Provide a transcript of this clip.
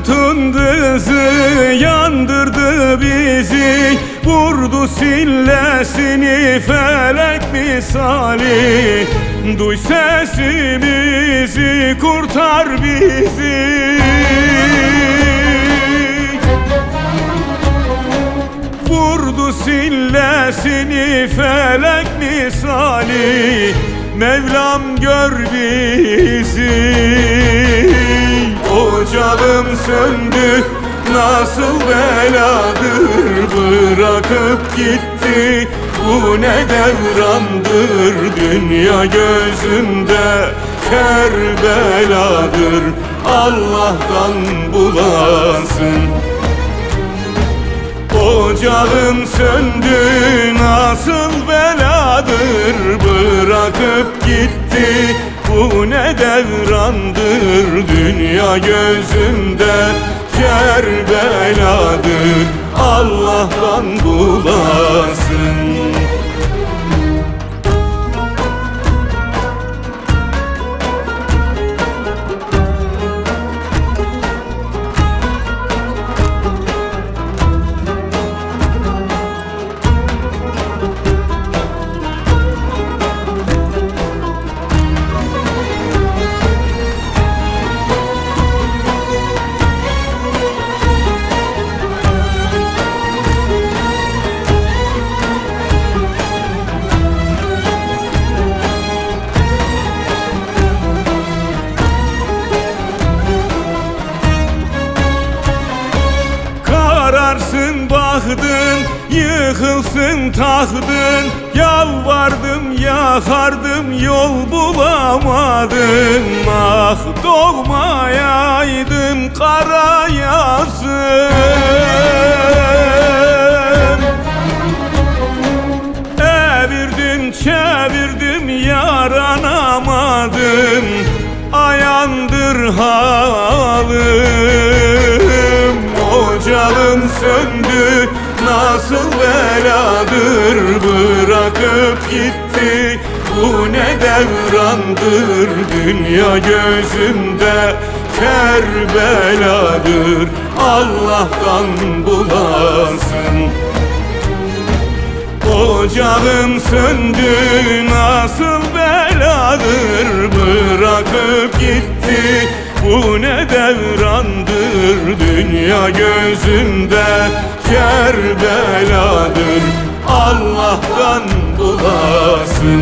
Nemrut'un kızı yandırdı bizi, vurdu sillesini felek misali. Duy sesimizi, kurtar bizi. Vurdu sillesini felek misali, Mevlam gör bizi. Ocağım söndü, nasıl beladır, bırakıp gitti. Bu ne devrandır, dünya gözünde Kerbeladır. Allah'tan bulasın. Ocağım söndü, nasıl beladır, bırakıp gitti. Bu ne devrandır, dünya gözümde Kerbeladır. Allah'tan bulasın. Kararsın bahtın, yıkılsın tahtın. Yalvardım yakardım, yol bulamadım. Ah doğmayaydın kara yazım. Evirdim çevirdim yaranamadım. Ayandır halim. Ocağım söndü, nasıl beladır, bırakıp gitti. Bu ne devrandır, dünya gözümde Kerbeladır. Allah'tan bulasın. Ocağım söndü, nasıl beladır, bırakıp gitti. Bu ne devrandır, dünya gözümde Kerbeladır. Allah'tan bulasın.